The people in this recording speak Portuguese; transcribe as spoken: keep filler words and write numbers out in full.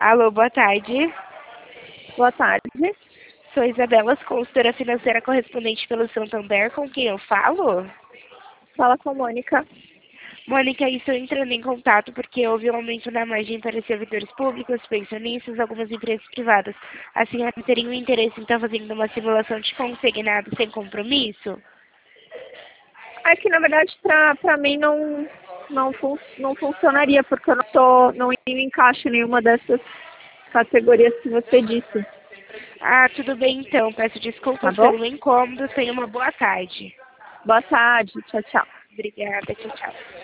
Alô, boa tarde. Boa tarde. Sou Isabela, consultora financeira correspondente pelo Santander, com quem eu falo? Fala com a Mônica. Mônica, estou entrando em contato porque houve um aumento na margem para servidores públicos, pensionistas, algumas empresas privadas. A senhora teria um interesse em estar fazendo uma simulação de consignado sem compromisso? É que, na verdade, para mim não, não, fun não funcionaria, porque eu não, tô, não encaixo em nenhuma dessas categorias que você disse. Ah, tudo bem então. Peço Tá desculpas bom? pelo incômodo. Tenha uma boa tarde. Boa tarde. Tchau, tchau. Obrigada. Tchau, tchau.